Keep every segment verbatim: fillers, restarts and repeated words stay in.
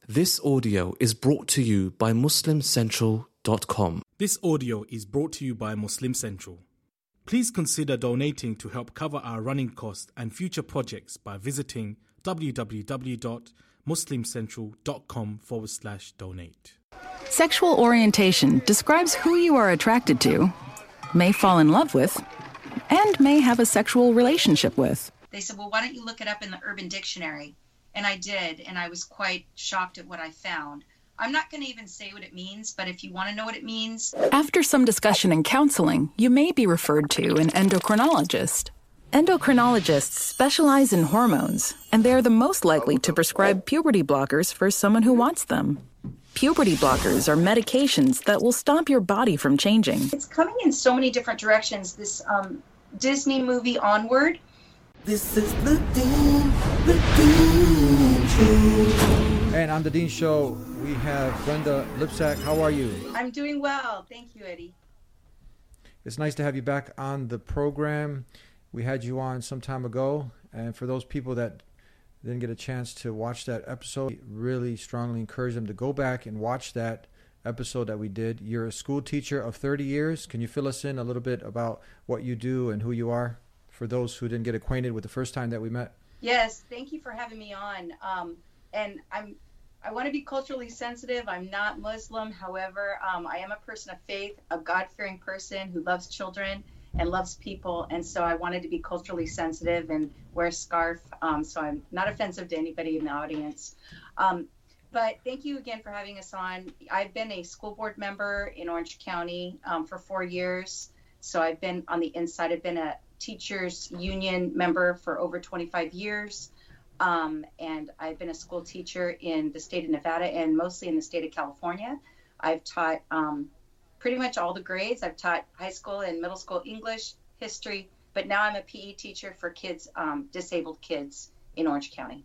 This audio is brought to you by muslim central dot com. This audio is brought to you by Muslim Central. Please consider donating to help cover our running costs and future projects by visiting www.muslimcentral.com forward slash donate. Sexual orientation describes who you are attracted to, may fall in love with, and may have a sexual relationship with. They said, well, why don't you look it up in the Urban Dictionary? And I did, and I was quite shocked at what I found. I'm not going to even say what it means, but if you want to know what it means... After some discussion and counseling, you may be referred to an endocrinologist. Endocrinologists specialize in hormones, and they are the most likely to prescribe puberty blockers for someone who wants them. Puberty blockers are medications that will stop your body from changing. It's coming in so many different directions. This um, Disney movie Onward. This is the Dean, the Dean Show. And on the Dean Show, we have Brenda Lipsack. How are you? I'm doing well. Thank you, Eddie. It's nice to have you back on the program. We had you on some time ago. And for those people that didn't get a chance to watch that episode, I really strongly encourage them to go back and watch that episode that we did. You're a school teacher of thirty years. Can you fill us in a little bit about what you do and who you are for those who didn't get acquainted with the first time that we met? Yes, thank you for having me on. Um, and I'm, I want to be culturally sensitive. I'm not Muslim. However, um, I am a person of faith, a God-fearing person who loves children and loves people. And so I wanted to be culturally sensitive and wear a scarf. Um, so I'm not offensive to anybody in the audience. Um, but thank you again for having us on. I've been a school board member in Orange County um, for four years. So I've been on the inside. I've been a teachers union member for over twenty-five years. Um, and I've been a school teacher in the state of Nevada and mostly in the state of California. I've taught um, pretty much all the grades. I've taught high school and middle school English, history, but now I'm a P E teacher for kids, um, disabled kids in Orange County.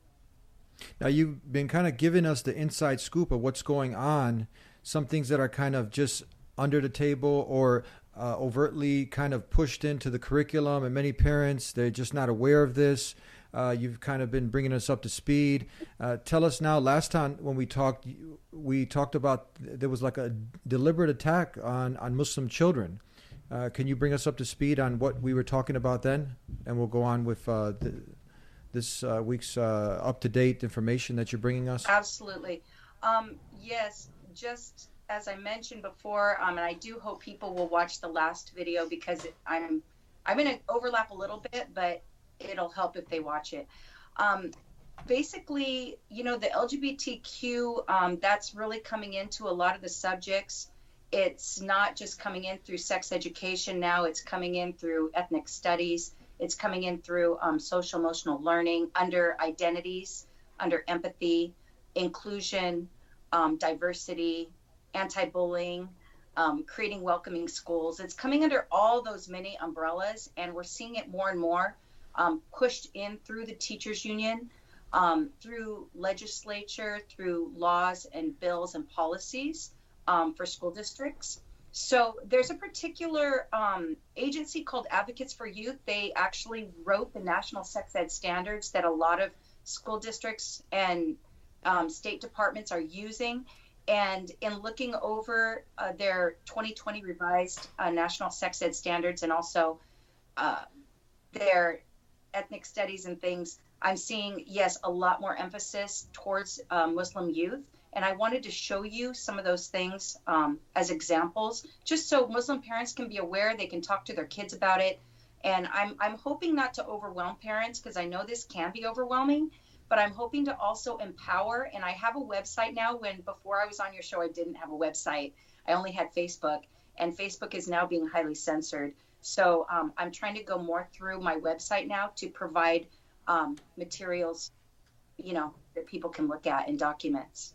Now, you've been kind of giving us the inside scoop of what's going on, some things that are kind of just under the table or uh, overtly kind of pushed into the curriculum, and many parents, they're just not aware of this. Uh, you've kind of been bringing us up to speed. Uh, tell us now, last time when we talked, we talked about there was like a deliberate attack on, on Muslim children. Uh, can you bring us up to speed on what we were talking about then? And we'll go on with uh, the, this uh, week's uh, up-to-date information that you're bringing us. Absolutely. Um, yes, just as I mentioned before, um, and I do hope people will watch the last video because it, I'm, I'm going to overlap a little bit, but it'll help if they watch it. Um, basically, you know, the L G B T Q, um, that's really coming into a lot of the subjects. It's not just coming in through sex education now, it's coming in through ethnic studies. It's coming in through um, social emotional learning, under identities, under empathy, inclusion, um, diversity, anti-bullying, um, creating welcoming schools. It's coming under all those many umbrellas, and we're seeing it more and more um, pushed in through the teachers union, um, through legislature, through laws and bills and policies um, for school districts. So there's a particular um, agency called Advocates for Youth. They actually wrote the national sex ed standards that a lot of school districts and um, state departments are using. And in looking over uh, their twenty twenty revised uh, national sex ed standards and also uh, their ethnic studies and things, I'm seeing, yes, a lot more emphasis towards uh, Muslim youth. And I wanted to show you some of those things um, as examples, just so Muslim parents can be aware, they can talk to their kids about it. And I'm, I'm hoping not to overwhelm parents, because I know this can be overwhelming, but I'm hoping to also empower. And I have a website now. When before I was on your show, I didn't have a website. I only had Facebook, and Facebook is now being highly censored. So um, I'm trying to go more through my website now to provide um, materials, you know, that people can look at and documents.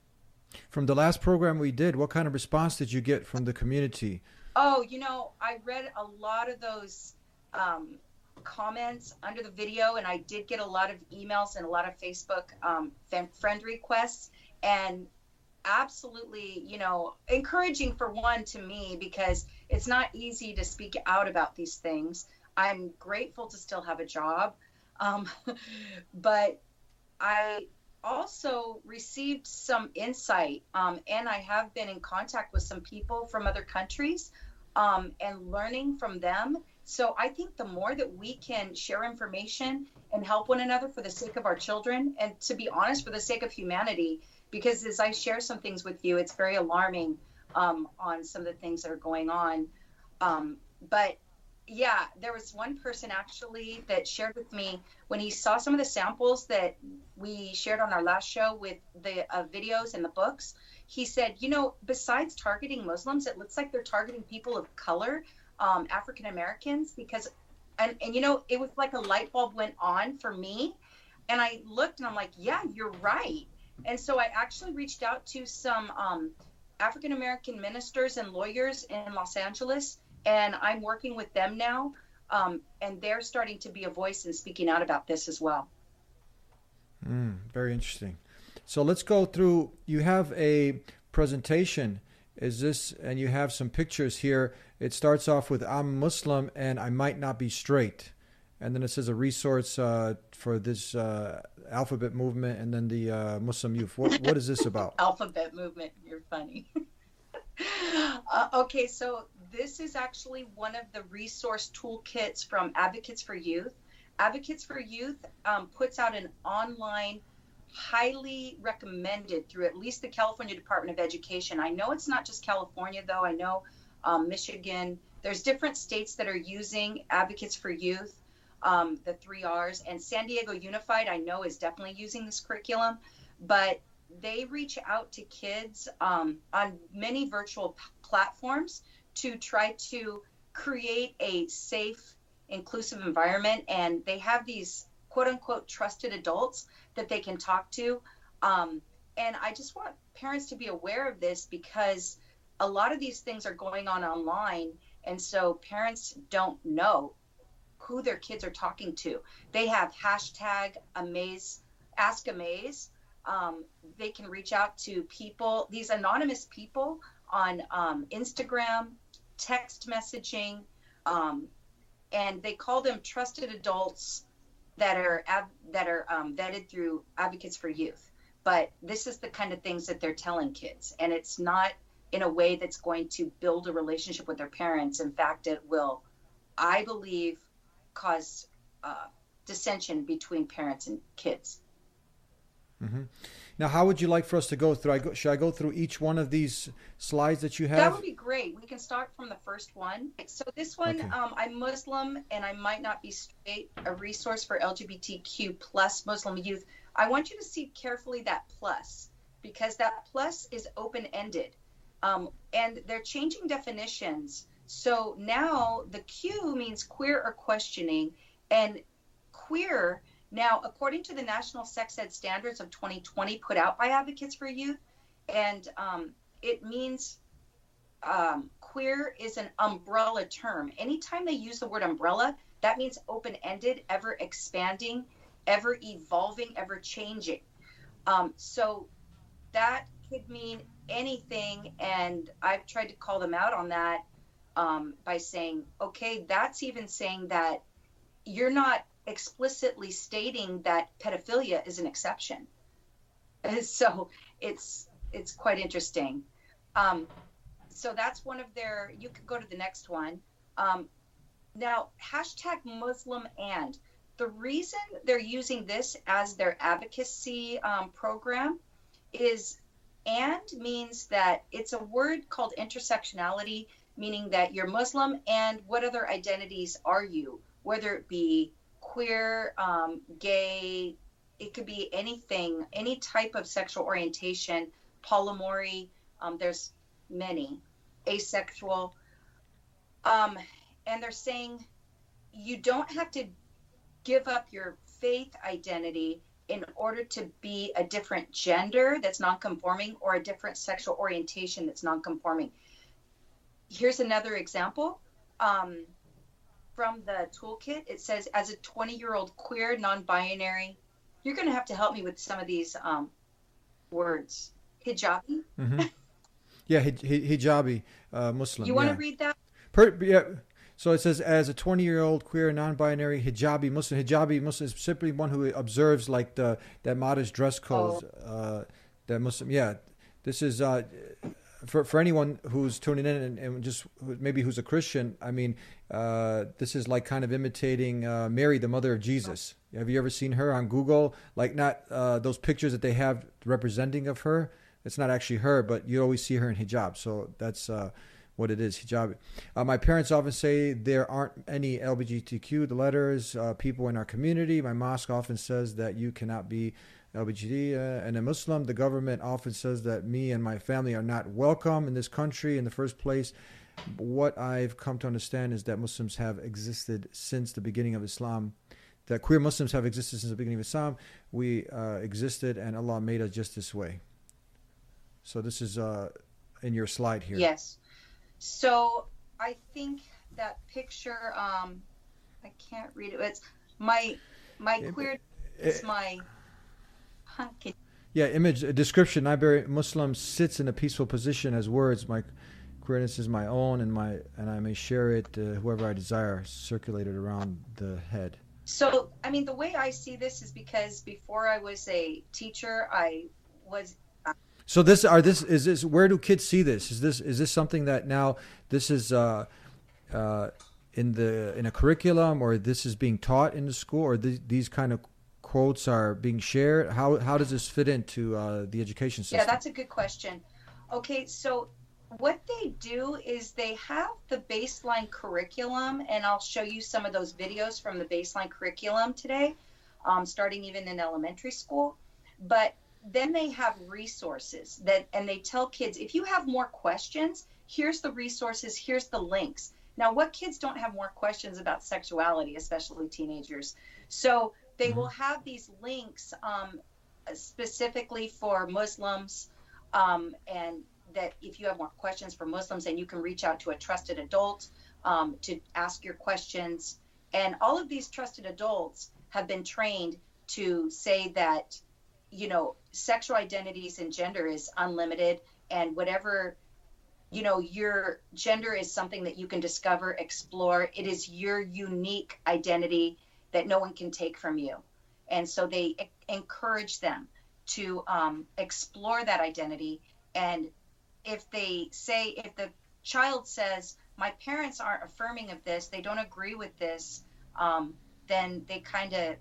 From the last program we did, what kind of response did you get from the community? Oh, you know, I read a lot of those um, comments under the video, and I did get a lot of emails and a lot of Facebook um, friend requests, and absolutely, you know, encouraging for one to me, because it's not easy to speak out about these things. I'm grateful to still have a job, um, but I also received some insight, um, and I have been in contact with some people from other countries, um, and learning from them. So I think the more that we can share information and help one another for the sake of our children, and to be honest, for the sake of humanity, because as I share some things with you, it's very alarming um, on some of the things that are going on. Um, but yeah, there was one person actually that shared with me when he saw some of the samples that we shared on our last show with the uh, videos and the books. He said, you know, besides targeting Muslims, it looks like they're targeting people of color, um, African Americans, because, and, and, you know, it was like a light bulb went on for me. And I looked and I'm like, yeah, you're right. And so I actually reached out to some um, African American ministers and lawyers in Los Angeles, and I'm working with them now, um, and they're starting to be a voice and speaking out about this as well. Mm, very interesting. So let's go through. You have a presentation. Is this, and you have some pictures here. It starts off with "I'm Muslim and I might not be straight," and then it says a resource uh, for this uh, alphabet movement, and then the uh, Muslim youth. What what is this about? Alphabet movement. You're funny. uh, okay, so this is actually one of the resource toolkits from Advocates for Youth. Advocates for Youth um, puts out an online, highly recommended through at least the California Department of Education. I know it's not just California, though. I know um, Michigan. There's different states that are using Advocates for Youth, um, the three R's. And San Diego Unified, I know, is definitely using this curriculum. But they reach out to kids um, on many virtual p- platforms to try to create a safe, inclusive environment. And they have these quote unquote trusted adults that they can talk to. Um, and I just want parents to be aware of this, because a lot of these things are going on online. And so parents don't know who their kids are talking to. They have hashtag Amaze, Ask Amaze. Um, they can reach out to people, these anonymous people on um, Instagram, text messaging, um, and they call them trusted adults that are ab- that are um, vetted through Advocates for Youth. But this is the kind of things that they're telling kids, and it's not in a way that's going to build a relationship with their parents. In fact, it will, I believe, cause uh, dissension between parents and kids. Mm-hmm. Now, how would you like for us to go through? I go, should I go through each one of these slides that you have? That would be great. We can start from the first one. So this one, Okay. um, I'm Muslim and I might not be straight, a resource for L G B T Q plus Muslim youth. I want you to see carefully that plus, because that plus is open-ended. Um, and they're changing definitions. So now the Q means queer or questioning, and queer. Now, according to the National Sex Ed Standards of twenty twenty put out by Advocates for Youth, and um, it means um, queer is an umbrella term. Anytime they use the word umbrella, that means open-ended, ever expanding, ever evolving, ever changing. Um, so that could mean anything, and I've tried to call them out on that um, by saying, okay, that's even saying that you're not explicitly stating that pedophilia is an exception. So it's it's quite interesting. Um, so that's one of their, you could go to the next one. Um, now, hashtag Muslim and. The reason they're using this as their advocacy um, program is and means that it's a word called intersectionality, meaning that you're Muslim and what other identities are you, whether it be queer, um, gay, it could be anything, any type of sexual orientation, polyamory, um, there's many, asexual. Um, and they're saying you don't have to give up your faith identity in order to be a different gender that's non-conforming or a different sexual orientation that's non-conforming. Here's another example. Um, from the toolkit, it says, as a twenty-year-old queer, non-binary, you're going to have to help me with some of these um, words. Hijabi? Mm-hmm. Yeah, hij- hij- hijabi, uh, Muslim. You want yeah. to read that? Per- yeah, So it says, as a twenty-year-old queer, non-binary, hijabi Muslim. Hijabi Muslim is simply one who observes like the that modest dress codes. Oh. Uh, that Muslim, yeah. This is uh, for for anyone who's tuning in and, and just who- maybe who's a Christian. I mean, uh, this is like kind of imitating uh, Mary, the mother of Jesus. Have you ever seen her on Google? Like not uh, those pictures that they have representing of her. It's not actually her, but you always see her in hijab. So that's uh, what it is, hijab. Uh, my parents often say there aren't any L G B T Q, the letters, uh, people in our community. My mosque often says that you cannot be L G B T. Uh, and a Muslim, the government often says that me and my family are not welcome in this country in the first place. What I've come to understand is that Muslims have existed since the beginning of Islam. That queer Muslims have existed since the beginning of Islam. We uh, existed, and Allah made us just this way. So this is uh, in your slide here. Yes. So I think that picture, um, I can't read it. It's my my It- queer. it- It's my. Huh, can- Yeah, image, a description. I bury Muslim sits in a peaceful position as words. My queerness is my own, and my and I may share it uh, whoever I desire. Circulated around the head. So I mean, the way I see this is because before I was a teacher, I was. So this are this is this where do kids see this? Is this is this something that now this is uh, uh, in the in a curriculum, or this is being taught in the school, or th- these kind of quotes are being shared? How how does this fit into uh, the education system? Yeah, that's a good question. Okay, so what they do is they have the baseline curriculum, and I'll show you some of those videos from the baseline curriculum today, um, starting even in elementary school. But then they have resources that, and they tell kids, if you have more questions, here's the resources, here's the links. Now, what kids don't have more questions about sexuality, especially teenagers? So they Mm-hmm. will have these links um, specifically for Muslims, um, and that if you have more questions for Muslims, then you can reach out to a trusted adult um, to ask your questions. And all of these trusted adults have been trained to say that, you know, sexual identities and gender is unlimited, and whatever, you know, your gender is something that you can discover, explore. It is your unique identity that no one can take from you. And so they e- encourage them to um, explore that identity. And if they say, if the child says, my parents aren't affirming of this, they don't agree with this, um, then they kind of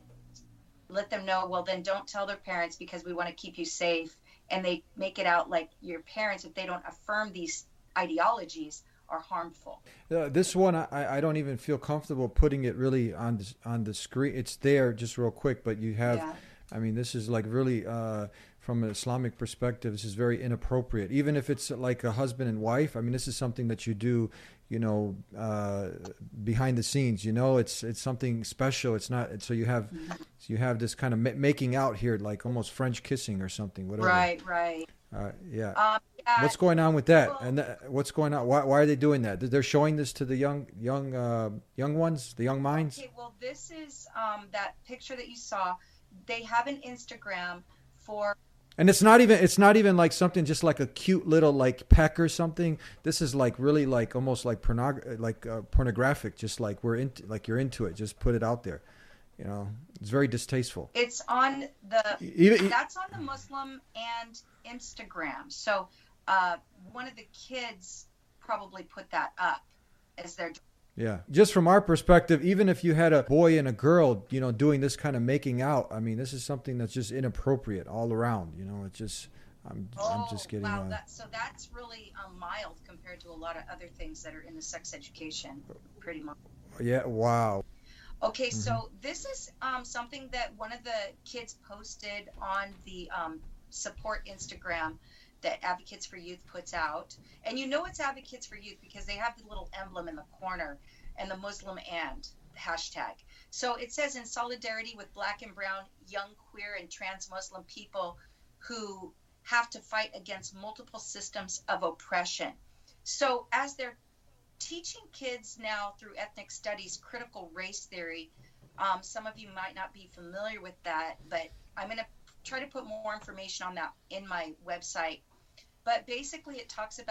let them know, well, then don't tell their parents because we want to keep you safe. And they make it out like your parents, if they don't affirm these ideologies, are harmful. Uh, this one, I, I don't even feel comfortable putting it really on the, on the screen. It's there just real quick, but you have, Yeah. I mean, this is like really, uh, from an Islamic perspective, this is very inappropriate. Even if it's like a husband and wife, I mean, this is something that you do, you know, uh, behind the scenes. You know, it's it's something special. It's not. So you have, so you have this kind of ma- making out here, like almost French kissing or something. Whatever. Right, right. Uh, yeah. Um, yeah. What's going on with that? well- And th- what's going on? Why, why are they doing that? They're showing this to the young, young, uh, young ones, the young minds. Okay, well, this is um, that picture that you saw. They have an Instagram for. And it's not even, it's not even like something just like a cute little like peck or something. This is like really like almost like pornog- like uh, pornographic. Just like we're into, like you're into it. Just put it out there. You know, it's very distasteful. It's on the. Even, That's on the Muslim and Instagram. So uh, one of the kids probably put that up as their. yeah. Just from our perspective, even if you had a boy and a girl, you know, doing this kind of making out, I mean, this is something that's just inappropriate all around. You know, it's just, I'm, I'm just getting. Wow, uh, that, so that's really um, mild compared to a lot of other things that are in the sex education, pretty much. yeah. Wow. Okay, Mm-hmm. so this is um, something that one of the kids posted on the um, support Instagram that Advocates for Youth puts out. And you know it's Advocates for Youth because they have the little emblem in the corner and the Muslim and hashtag. So it says, in solidarity with Black and brown, young, queer, and trans Muslim people who have to fight against multiple systems of oppression. So as they're teaching kids now through ethnic studies critical race theory, um, some of you might not be familiar with that, but I'm going to try to put more information on that in my website. But basically it talks about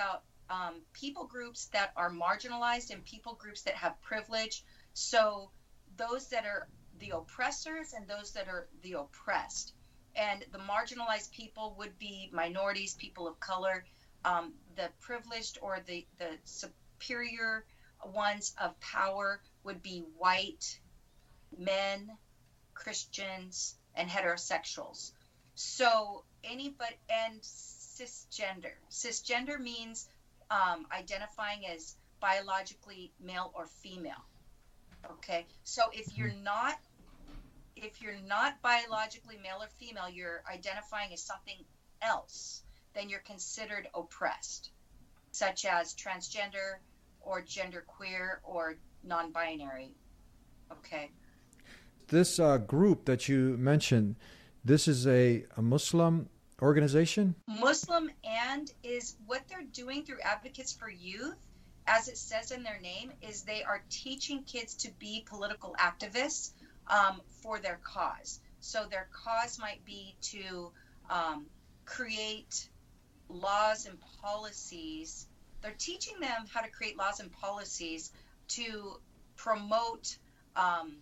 um, people groups that are marginalized and people groups that have privilege. So those that are the oppressors and those that are the oppressed. And the marginalized people would be minorities, people of color, um, the privileged or the, the superior ones of power would be white men, Christians, and heterosexuals. So anybody, and cisgender. Cisgender means um, identifying as biologically male or female. Okay, so if you're not if you're not biologically male or female, you're identifying as something else, then you're considered oppressed, such as transgender or genderqueer or non-binary. Okay. This uh, group that you mentioned, this is a, a Muslim organization? Muslim, and is what they're doing through Advocates for Youth, as it says in their name, is they are teaching kids to be political activists um, for their cause. So their cause might be to um, create laws and policies. They're teaching them how to create laws and policies to promote um,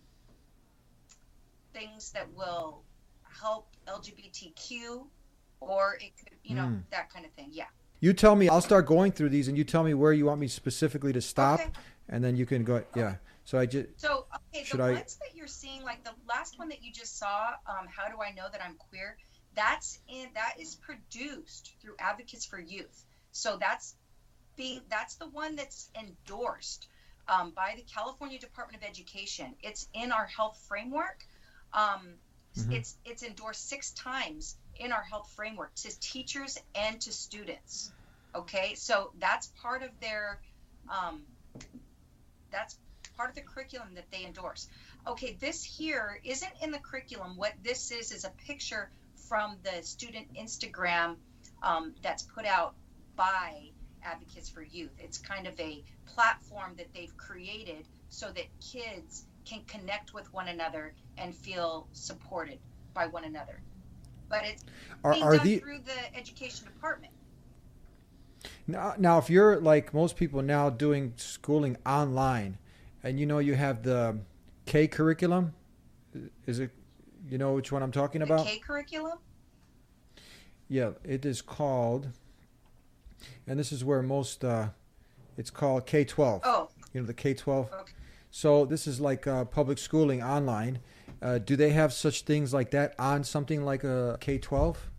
things that will help L G B T Q, or it could, you know, mm. that kind of thing. Yeah. You tell me, I'll start going through these and you tell me where you want me specifically to stop, okay. And then you can go. Yeah. Okay. So I just. So, okay, the I, ones that you're seeing, like the last one that you just saw, um, How Do I Know That I'm Queer? That's in, that is produced through Advocates for Youth. So that's being, that's the one that's endorsed um, by the California Department of Education. It's in our health framework. Um, mm-hmm. It's it's endorsed six times in our health framework to teachers and to students. Okay, so that's part of their, um, that's part of the curriculum that they endorse. Okay, this here isn't in the curriculum. What this is is a picture from the student Instagram um, that's put out by Advocates for Youth. It's kind of a platform that they've created so that kids can connect with one another and feel supported by one another. But it's are, being are done the, through the education department. Now, now, if you're like most people now doing schooling online, and you know you have the K curriculum, is it? You know which one I'm talking about? The K curriculum? Yeah, it is called, and this is where most, uh, it's called K twelve. Oh. You know, the K twelve. Okay. So this is like uh, public schooling online. Uh, do they have such things like that on something like a K twelve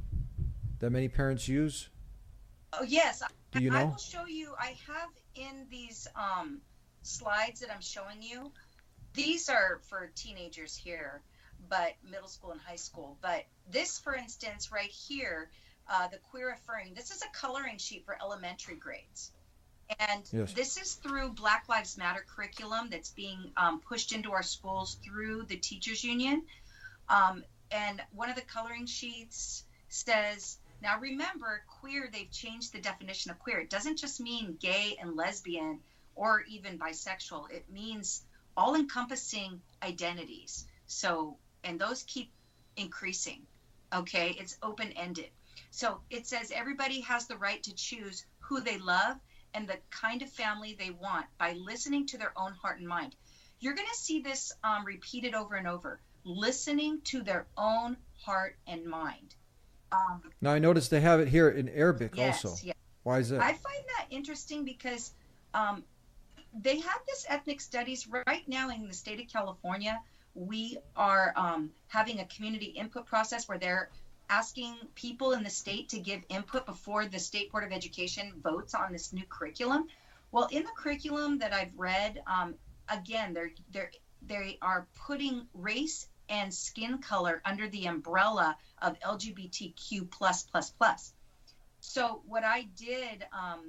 that many parents use? Oh, yes. Do you know? I will show you. I have in these um, slides that I'm showing you. These are for teenagers here, but middle school and high school. But this, for instance, right here, uh, the queer affirming, this is a coloring sheet for elementary grades. And yes. This is through Black Lives Matter curriculum that's being um, pushed into our schools through the teachers union. Um, and one of the coloring sheets says, now remember, queer, they've changed the definition of queer. It doesn't just mean gay and lesbian or even bisexual. It means all-encompassing identities. So, and those keep increasing, okay? It's open-ended. So it says everybody has the right to choose who they love and the kind of family they want by listening to their own heart and mind. You're going to see this um, repeated over and over, listening to their own heart and mind. Um, now, I noticed they have it here in Arabic yes, also. Yes. Why is that? I find that interesting because um, they have this ethnic studies right now in the state of California. We are um, having a community input process where they're asking people in the state to give input before the State Board of Education votes on this new curriculum. Well, in the curriculum that I've read, um, again, they're, they're, they are putting race and skin color under the umbrella of L G B T Q plus, plus, plus. So what I did, um,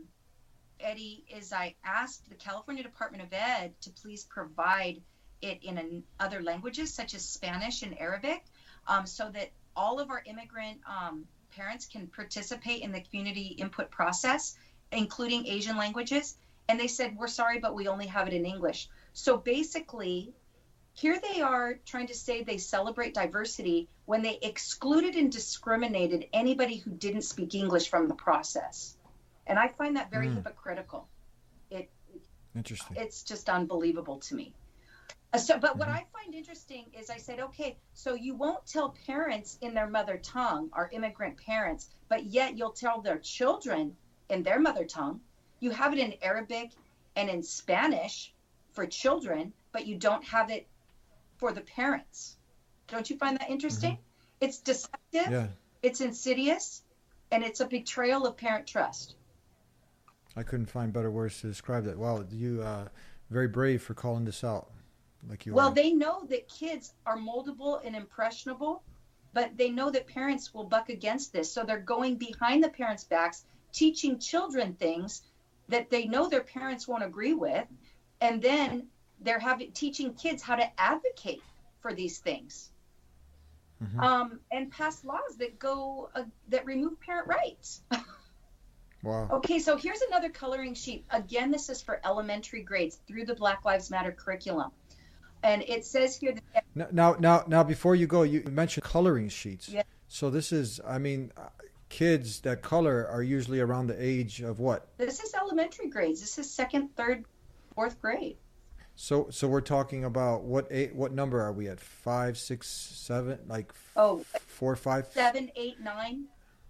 Eddie, is I asked the California Department of Ed to please provide it in an, other languages such as Spanish and Arabic, um, so that all of our immigrant um, parents can participate in the community input process, including Asian languages. And they said, we're sorry, but we only have it in English. So basically, here they are trying to say they celebrate diversity when they excluded and discriminated anybody who didn't speak English from the process. And I find that very Mm. hypocritical. It Interesting. it's just unbelievable to me. Uh, So, but what Mhm. I find interesting is I said, okay, so you won't tell parents in their mother tongue, our immigrant parents, but yet you'll tell their children in their mother tongue. You have it in Arabic and in Spanish for children, but you don't have it for the parents. Don't you find that interesting? It's deceptive, Yeah, it's insidious, and it's a betrayal of parent trust. I couldn't find better words to describe that. Wow, you uh, very brave for calling this out, like you Well, are. they know that kids are moldable and impressionable, but they know that parents will buck against this. So they're going behind the parents' backs, teaching children things that they know their parents won't agree with. And then they're having teaching kids how to advocate for these things. Mhm. Um, and pass laws that go uh, that remove parent rights. Wow. Okay, so here's another coloring sheet. Again, this is for elementary grades through the Black Lives Matter curriculum. And it says here that Now, now, now, now, before you go, you mentioned coloring sheets. Yeah. So this is, I mean, uh, kids that color are usually around the age of what? this is elementary grades. This is second, third, fourth grade. So, so we're talking about what eight? What number are we at? Five, six, seven? Like f- Oh, four, five? seven, eight, nine.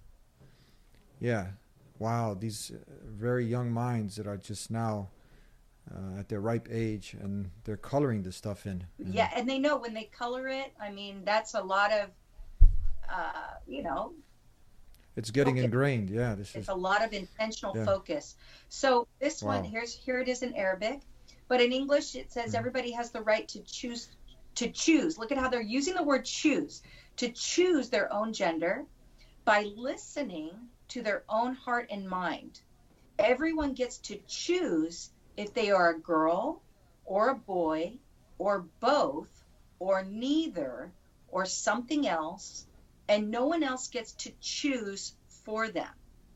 Yeah. Wow. These uh, very young minds that are just now uh, at their ripe age, and they're coloring this stuff in. And Yeah, and they know when they color it. I mean, that's a lot of, uh, you know, It's getting Okay. ingrained. Yeah. This is. it's a lot of intentional Yeah. focus. So this one, Wow. here's here it is in Arabic, but in English it says Mhm. everybody has the right to choose to choose. Look at how they're using the word choose to choose their own gender by listening to their own heart and mind. Everyone gets to choose if they are a girl or a boy or both or neither or something else, and no one else gets to choose for them.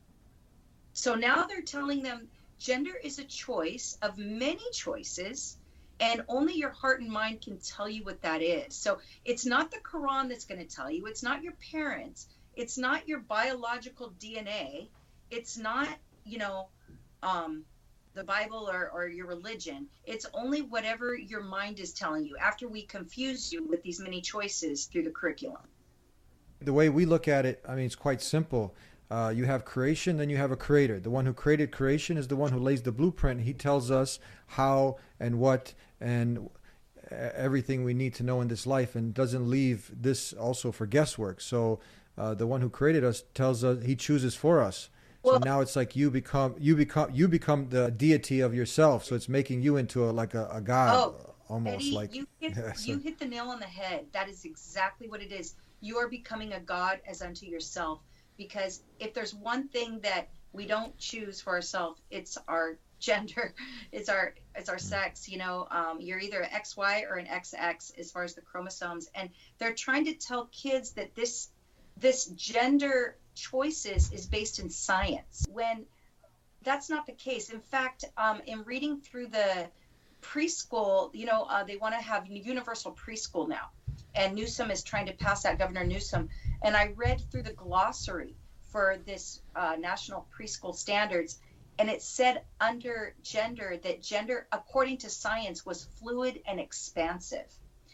So now they're telling them gender is a choice of many choices, and only your heart and mind can tell you what that is. So it's not the Quran that's going to tell you, it's not your parents, it's not your biological D N A, it's not, you know, um, the Bible or, or your religion. It's only whatever your mind is telling you after we confuse you with these many choices through the curriculum. The way we look at it, I mean, it's quite simple. Uh, you have creation, then you have a creator. The one who created creation is the one who lays the blueprint. He tells us how and what and everything we need to know in this life, and doesn't leave this also for guesswork. So uh, the one who created us tells us, he chooses for us. So Well- now it's like you become you become you become the deity of yourself. So it's making you into a, like a, a god, Oh, almost Eddie, like you hit, yeah, so- you hit the nail on the head. That is exactly what it is. You are becoming a god as unto yourself. Because if there's one thing that we don't choose for ourselves, it's our gender, it's our it's our sex. You know, um, you're either an X Y or an X X as far as the chromosomes, and they're trying to tell kids that this this gender choices is based in science when that's not the case. In fact, um, in reading through the preschool, you know, uh, they want to have universal preschool now. And Newsom is trying to pass that, Governor Newsom. And I read through the glossary for this uh, national preschool standards, and it said under gender that gender, according to science, was fluid and expansive.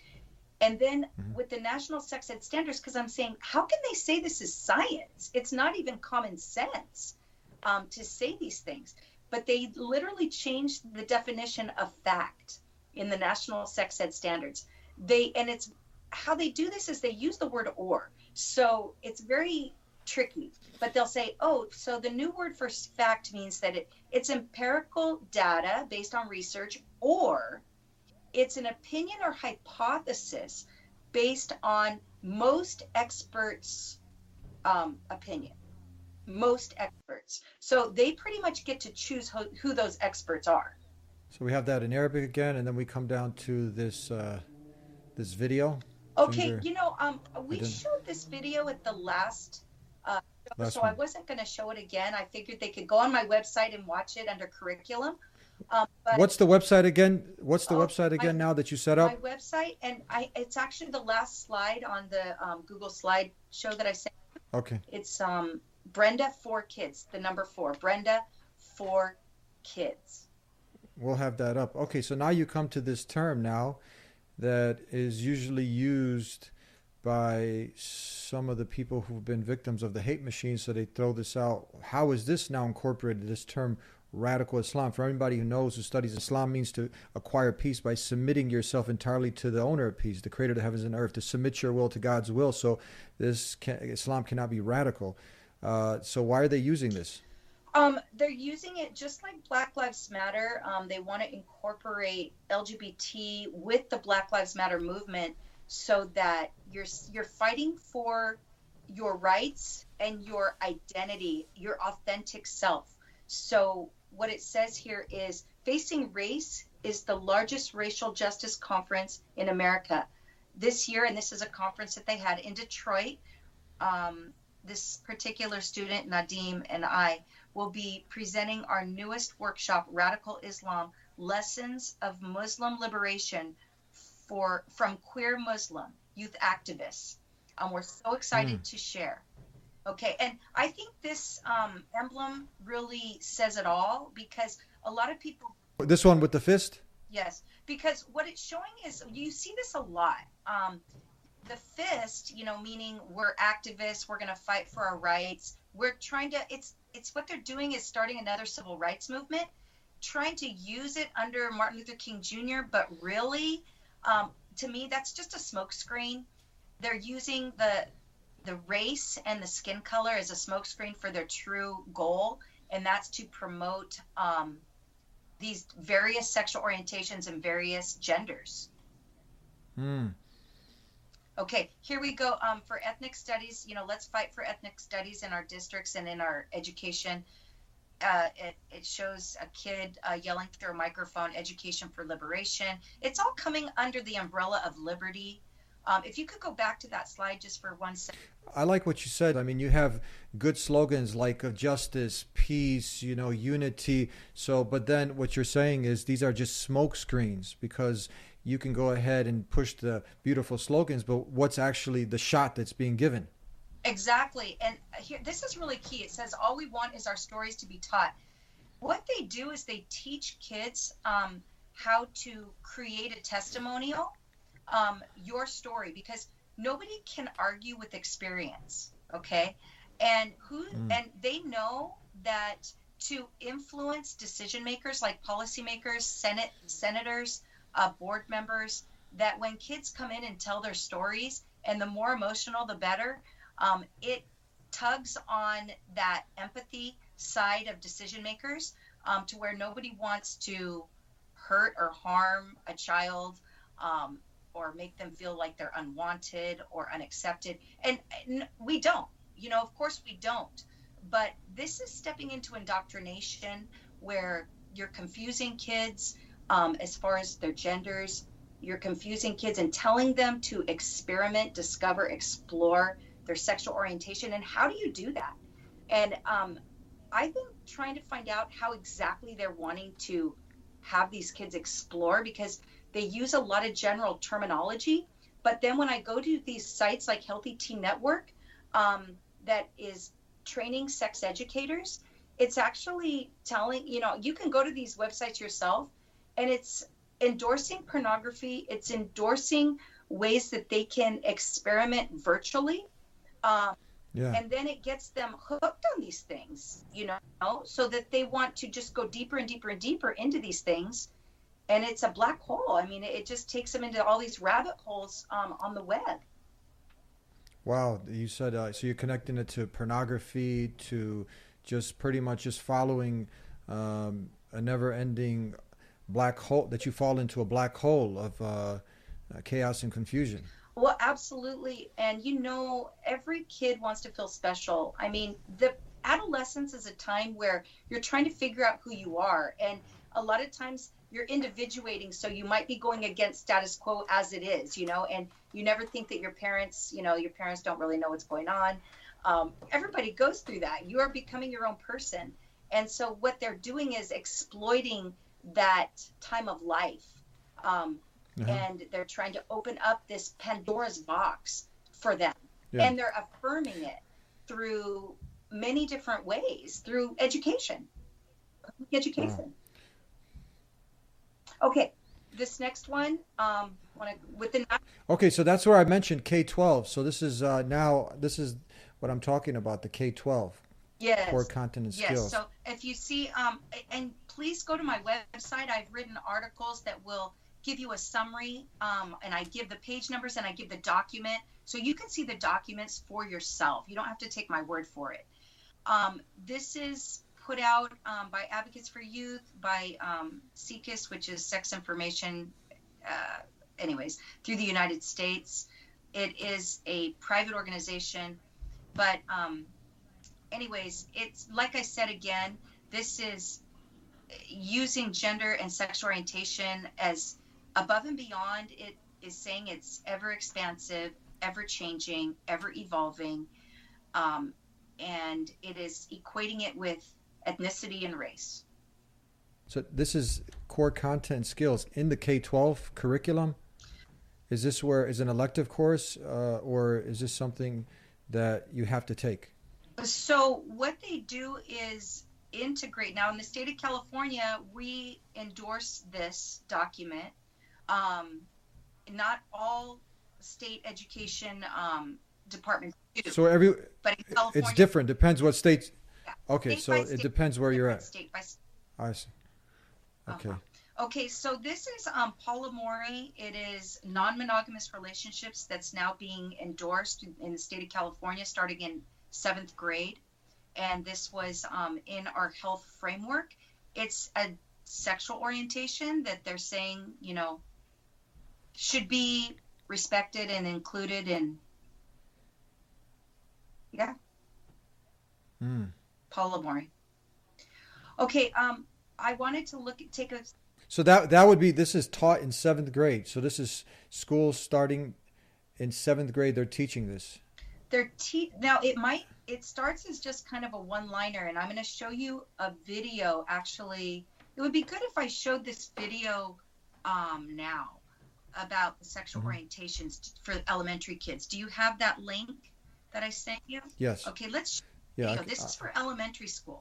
And then Mhm. with the national sex ed standards, because I'm saying, how can they say this is science? It's not even common sense um, to say these things. But they literally changed the definition of fact in the national sex ed standards. They and it's how they do this is they use the word or. So it's very tricky. But they'll say, oh, so the new word for fact means that it, it's empirical data based on research, or it's an opinion or hypothesis based on most experts' um, opinion. Most experts. So they pretty much get to choose who, who those experts are. So we have that in Arabic again, and then we come down to this uh, this video. Okay, Gender you know, um, we ident- showed this video at the last uh, show, Last so one. I wasn't going to show it again. I figured they could go on my website and watch it under curriculum. Um, but What's the website again? What's the Oh, website again my- now that you set my up? website, and I, it's actually the last slide on the um, Google slide show that I sent. Okay. It's um, Brenda for Kids, the number four, Brenda for kids. We'll have that up. Okay, so now you come to this term now that is usually used by some of the people who've been victims of the hate machine, so they throw this out. How is this now incorporated, this term radical Islam? For anybody who knows, who studies Islam, means to acquire peace by submitting yourself entirely to the owner of peace, the creator of the heavens and earth, to submit your will to God's will. So this can, Islam cannot be radical. Uh, so why are they using this? Um, they're using it just like Black Lives Matter. Um, they want to incorporate L G B T with the Black Lives Matter movement so that you're you're fighting for your rights and your identity, your authentic self. So what it says here is Facing Race is the largest racial justice conference in America this year, and this is a conference that they had in Detroit. Um, this particular student, Nadim, and I will be presenting our newest workshop, Radical Islam, Lessons of Muslim Liberation for from Queer Muslim Youth Activists. Um, we're so excited mm. to share. Okay, and I think this um, emblem really says it all, because a lot of people... This one with the fist? Yes, because what it's showing is, you see this a lot. Um, the fist, you know, meaning we're activists, we're going to fight for our rights. We're trying to, it's it's what they're doing is starting another civil rights movement, trying to use it under Martin Luther King Junior, but really, um, to me, that's just a smokescreen. They're using the the race and the skin color as a smokescreen for their true goal, and that's to promote um, these various sexual orientations and various genders. Hmm. Okay, here we go. Um, for ethnic studies, you know, let's fight for ethnic studies in our districts and in our education. Uh, it, it shows a kid uh, yelling through a microphone, Education for Liberation. It's all coming under the umbrella of liberty. Um, if you could go back to that slide just for one second. I like what you said. I mean, you have good slogans like of justice, peace, you know, unity. So, but then what you're saying is these are just smoke screens, because you can go ahead and push the beautiful slogans, but what's actually the shot that's being given? Exactly. And here, this is really key. It says, all we want is our stories to be taught. What they do is they teach kids um, how to create a testimonial, um, your story, because nobody can argue with experience. Okay. And who, mm. and they know that to influence decision makers like policymakers, Senate, senators, uh, board members, that when kids come in and tell their stories, and the more emotional, the better, um, it tugs on that empathy side of decision makers, um, to where nobody wants to hurt or harm a child, um, or make them feel like they're unwanted or unaccepted. And, and we don't, you know, of course we don't. But this is stepping into indoctrination where you're confusing kids um, as far as their genders. You're confusing kids and telling them to experiment, discover, explore their sexual orientation. And how do you do that? And um, I've been trying to find out how exactly they're wanting to have these kids explore, because they use a lot of general terminology. But then when I go to these sites like Healthy Teen Network, um, that is training sex educators, it's actually telling, you know, you can go to these websites yourself, and it's endorsing pornography. It's endorsing ways that they can experiment virtually. Um, yeah. And then it gets them hooked on these things, you know, so that they want to just go deeper and deeper and deeper into these things. And it's a black hole. I mean, it just takes them into all these rabbit holes um, on the web. Wow. You said, uh, so you're connecting it to pornography, to just pretty much just following um, a never ending black hole, that you fall into a black hole of uh, uh, chaos and confusion. Well, absolutely. And, you know, every kid wants to feel special. I mean, the adolescence is a time where you're trying to figure out who you are. And a lot of times you're individuating. So you might be going against status quo as it is, you know, and you never think that your parents, you know, your parents don't really know what's going on. Um, everybody goes through that. You are becoming your own person. And so what they're doing is exploiting that time of life. Um, uh-huh. And they're trying to open up this Pandora's box for them. Yeah. And they're affirming it through many different ways, through education. education. Wow. Okay, this next one, um, wanna, with the okay, so that's where I mentioned K twelve. So this is uh, now this is what I'm talking about, the K twelve. Yes. Core content and yes. skills. So if you see, um, and please go to my website. I've written articles that will give you a summary, um, and I give the page numbers and I give the document, so you can see the documents for yourself. You don't have to take my word for it. Um, this is put out um, by Advocates for Youth, by um, C C I S, which is Sex Information, uh, anyways, through the United States. It is a private organization, but um, anyways, it's like I said again, this is using gender and sexual orientation as above and beyond. It is saying it's ever expansive, ever changing, ever evolving, um, and it is equating it with ethnicity and race. So this is core content and skills in the K twelve curriculum. Is this where is an elective course, uh, or is this something that you have to take? So what they do is integrate. Now in the state of California, we endorse this document. Um, not all state education um, departments do. So every, but in California, it's different. Depends what states. Yeah. Okay, state so by it state, depends where you're at. State by state. I see. Okay. Uh-huh. Okay, so this is um, polyamory. It is non-monogamous relationships that's now being endorsed in, in the state of California starting in seventh grade. And this was um, in our health framework. It's a sexual orientation that they're saying, you know, should be respected and included in, yeah, Mm. polyamory. Okay, um, I wanted to look at, take a... So that that would be, this is taught in seventh grade. So this is school starting in seventh grade. They're teaching this. They're te- now it might, it starts as just kind of a one-liner, and I'm going to show you a video. Actually, it would be good if I showed this video um, now about the sexual mm-hmm. orientations for elementary kids. Do you have that link that I sent you? Yes. Okay, let's yeah, show. I, This I, is for elementary school.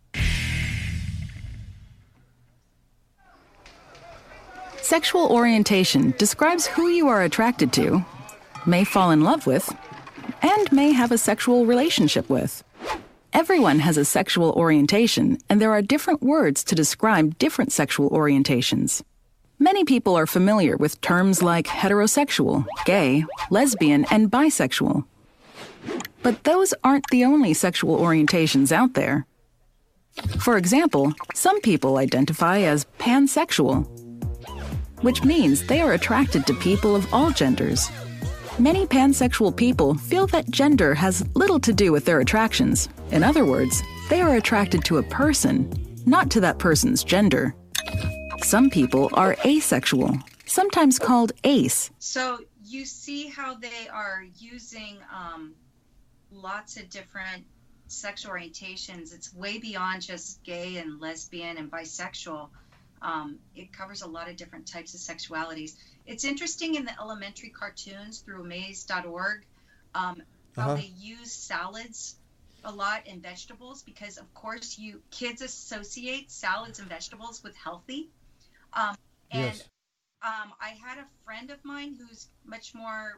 Sexual orientation describes who you are attracted to, may fall in love with, and may have a sexual relationship with. Everyone has a sexual orientation, and there are different words to describe different sexual orientations. Many people are familiar with terms like heterosexual, gay, lesbian, and bisexual. But those aren't the only sexual orientations out there. For example, some people identify as pansexual, which means they are attracted to people of all genders. Many pansexual people feel that gender has little to do with their attractions. In other words, they are attracted to a person, not to that person's gender. Some people are asexual, sometimes called ace. So you see how they are using um, lots of different sexual orientations. It's way beyond just gay and lesbian and bisexual. Um, it covers a lot of different types of sexualities. It's interesting in the elementary cartoons through amaze dot org um, how uh-huh. they use salads a lot and vegetables, because of course you kids associate salads and vegetables with healthy. Um, and yes. um, I had a friend of mine who's much more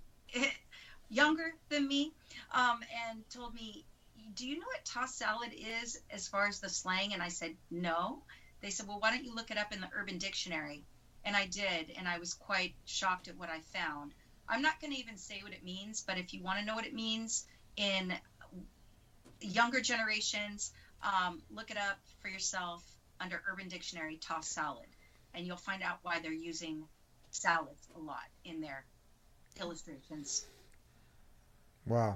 younger than me um, and told me, do you know what tossed salad is as far as the slang? And I said, no. They said, well, why don't you look it up in the Urban Dictionary? And I did, and I was quite shocked at what I found. I'm not going to even say what it means, but if you want to know what it means in younger generations, um, look it up for yourself under Urban Dictionary, tossed salad, and you'll find out why they're using salads a lot in their illustrations. Wow.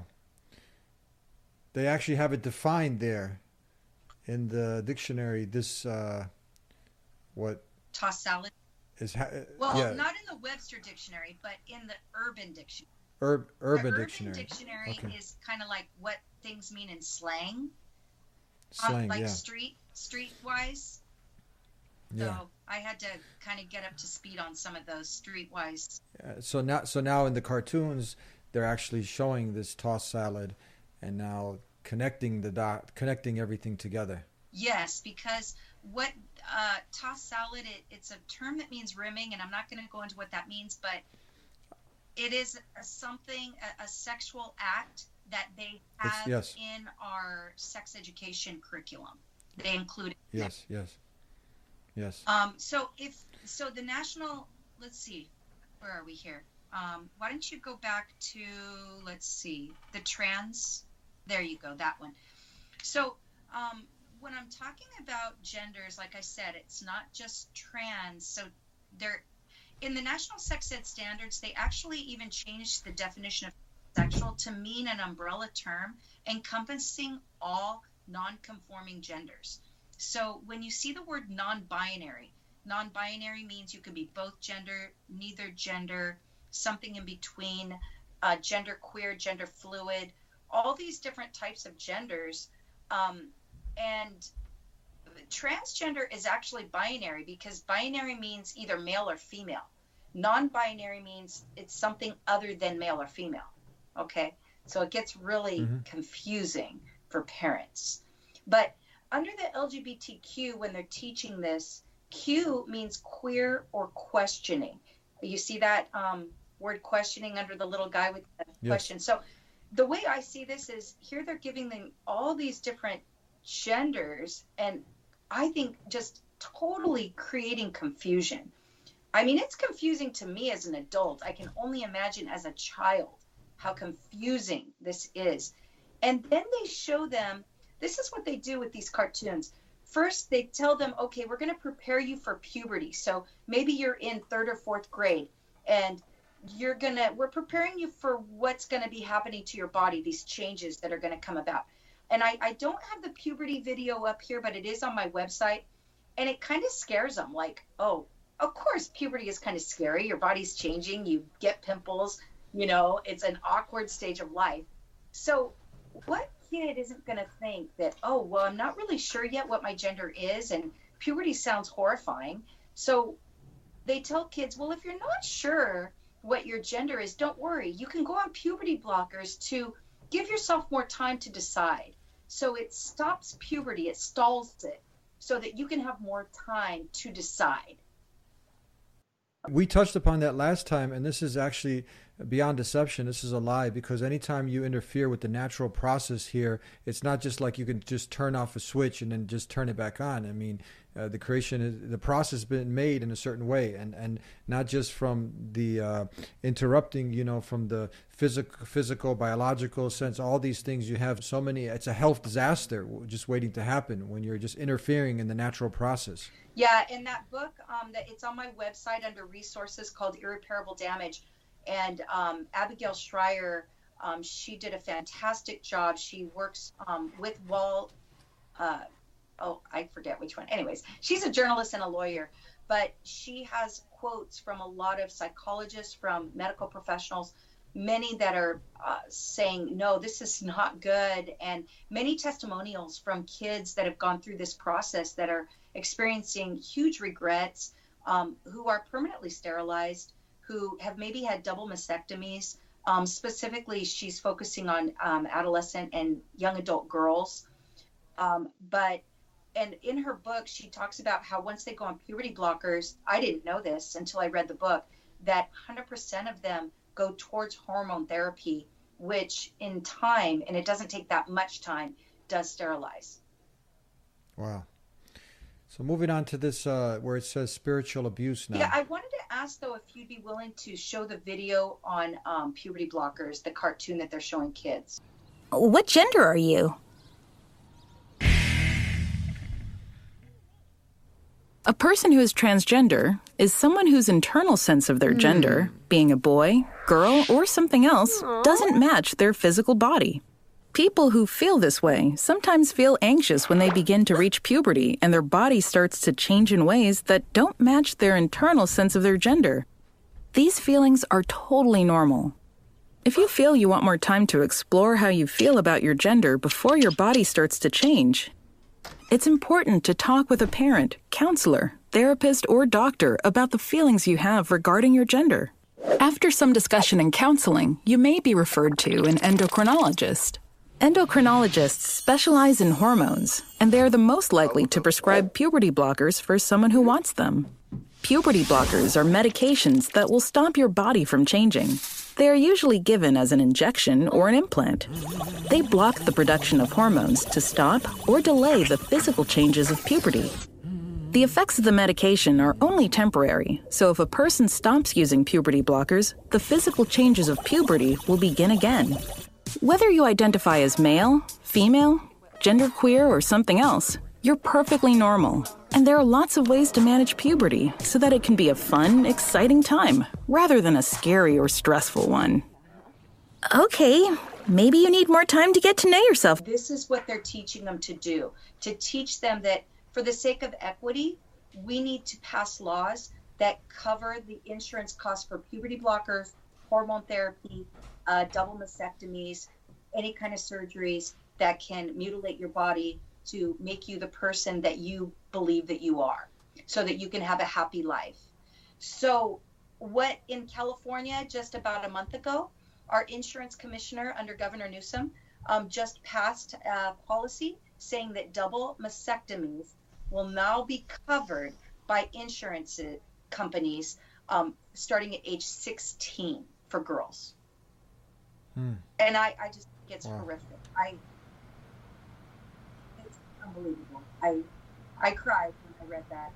They actually have it defined there in the dictionary. This, uh, what? Tossed salad? Is ha- well, yeah. not in the Webster Dictionary, but in the Urban Dictionary. Ur- Urban the Dictionary. Urban Dictionary okay. is kind of like what things mean in slang. Slang, um, like yeah. street, street-wise. Yeah. So I had to kind of get up to speed on some of those street-wise. Uh, so now, so now in the cartoons, they're actually showing this tossed salad, and now connecting the dot, connecting everything together. Yes, because what uh, toss salad, it, it's a term that means rimming, and I'm not going to go into what that means, but it is a, something, a, a sexual act that they have yes. in our sex education curriculum. They include it. Yes, yes, yes. Um, so if so, the national. Let's see, where are we here? Um, why don't you go back to, let's see, the trans. There you go, that one. So um, when I'm talking about genders, like I said, it's not just trans. So they're in the National Sex Ed Standards. They actually even changed the definition of sexual to mean an umbrella term encompassing all non-conforming genders. So when you see the word non-binary, non-binary means you can be both gender, neither gender, something in between, uh, gender queer, gender fluid, all these different types of genders. Um, and transgender is actually binary because binary means either male or female. Non-binary means it's something other than male or female. Okay, so it gets really mm-hmm. confusing for parents. But under the L G B T Q, when they're teaching this, Q means queer or questioning. You see that um, word questioning under the little guy with the yes. question. So the way I see this is here they're giving them all these different genders, and I think just totally creating confusion. I mean, it's confusing to me as an adult. I can only imagine as a child how confusing this is. And then they show them, this is what they do with these cartoons. First, they tell them, okay, we're going to prepare you for puberty. So maybe you're in third or fourth grade and you're going to, we're preparing you for what's going to be happening to your body, these changes that are going to come about. And I, I don't have the puberty video up here, but it is on my website. And it kind of scares them like, oh, of course, puberty is kind of scary. Your body's changing. You get pimples. You know, it's an awkward stage of life. So what kid isn't going to think that, oh, well, I'm not really sure yet what my gender is, and puberty sounds horrifying. So they tell kids, well, if you're not sure what your gender is, don't worry. You can go on puberty blockers to give yourself more time to decide. So it stops puberty, it stalls it, so that you can have more time to decide. We touched upon that last time, and this is actually beyond deception. This is a lie, because anytime you interfere with the natural process here, it's not just like you can just turn off a switch and then just turn it back on. I mean, uh, the creation, is, the process has been made in a certain way, and, and not just from the uh, interrupting, you know, from the physical, physical, biological sense, all these things. You have so many, it's a health disaster just waiting to happen when you're just interfering in the natural process. Yeah, in that book, um, that it's on my website under resources called Irreparable Damage. And um, Abigail Schreier, um, she did a fantastic job. She works um, with Wall, uh, oh, I forget which one. Anyways, she's a journalist and a lawyer, but she has quotes from a lot of psychologists, from medical professionals, many that are uh, saying, no, this is not good. And many testimonials from kids that have gone through this process that are experiencing huge regrets, um, who are permanently sterilized, who have maybe had double mastectomies. Um, specifically, she's focusing on um, adolescent and young adult girls. Um, but, and in her book, she talks about how once they go on puberty blockers, I didn't know this until I read the book, that one hundred percent of them go towards hormone therapy, which in time, and it doesn't take that much time, does sterilize. Wow. So moving on to this, uh, where it says spiritual abuse now. Yeah, I wanted to ask, though, if you'd be willing to show the video on um, puberty blockers, the cartoon that they're showing kids. What gender are you? A person who is transgender is someone whose internal sense of their mm. gender, being a boy, girl, or something else, doesn't match their physical body. People who feel this way sometimes feel anxious when they begin to reach puberty and their body starts to change in ways that don't match their internal sense of their gender. These feelings are totally normal. If you feel you want more time to explore how you feel about your gender before your body starts to change, it's important to talk with a parent, counselor, therapist, or doctor about the feelings you have regarding your gender. After some discussion and counseling, you may be referred to an endocrinologist. Endocrinologists specialize in hormones, and they're the most likely to prescribe puberty blockers for someone who wants them. Puberty blockers are medications that will stop your body from changing. They are usually given as an injection or an implant. They block the production of hormones to stop or delay the physical changes of puberty. The effects of the medication are only temporary, so if a person stops using puberty blockers, the physical changes of puberty will begin again. Whether you identify as male, female, genderqueer, or something else, you're perfectly normal. And there are lots of ways to manage puberty so that it can be a fun, exciting time, rather than a scary or stressful one. Okay, maybe you need more time to get to know yourself. This is what they're teaching them to do, to teach them that for the sake of equity, we need to pass laws that cover the insurance costs for puberty blockers, hormone therapy, uh, double mastectomies, any kind of surgeries that can mutilate your body to make you the person that you believe that you are, so that you can have a happy life. So what in California, just about a month ago, our insurance commissioner under Governor Newsom um, just passed a policy saying that double mastectomies will now be covered by insurance companies um, starting at age sixteen for girls. Hmm. And I, I just think it's wow. horrific. I, it's unbelievable. I, I cried when I read that.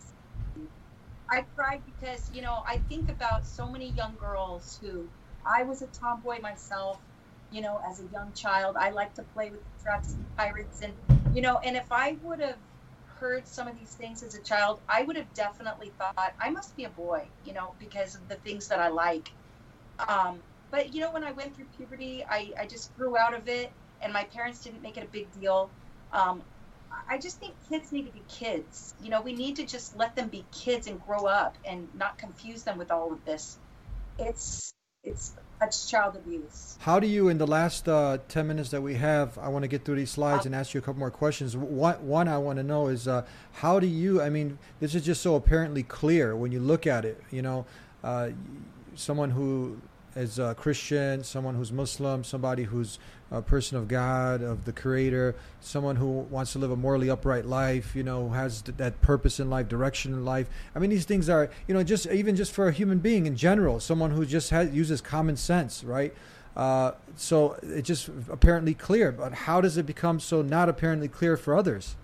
I cried because, you know, I think about so many young girls who, I was a tomboy myself, you know, as a young child. I liked to play with trucks and pirates and, you know, and if I would have heard some of these things as a child, I would have definitely thought I must be a boy, you know, because of the things that I like. Um, but, you know, when I went through puberty, I, I just grew out of it, and my parents didn't make it a big deal. Um, I just think kids need to be kids. You know, we need to just let them be kids and grow up and not confuse them with all of this. It's it's it's child abuse. How do you, in the last uh, ten minutes that we have, I want to get through these slides and ask you a couple more questions. One, one I want to know is uh, how do you, I mean, this is just so apparently clear when you look at it, you know, uh, someone who is a Christian, someone who's Muslim, somebody who's a person of God, of the Creator, someone who wants to live a morally upright life, you know, has th- that purpose in life, direction in life. I mean, these things are, you know, just even just for a human being in general, someone who just has, uses common sense, right? Uh, so it's just apparently clear, but how does it become so not apparently clear for others?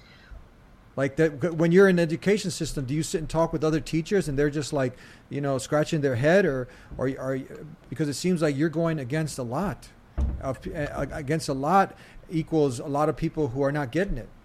Like that, when you're in the education system, do you sit and talk with other teachers and they're just like, you know, scratching their head, or, or, or because it seems like you're going against a lot, of, against a lot equals a lot of people who are not getting it.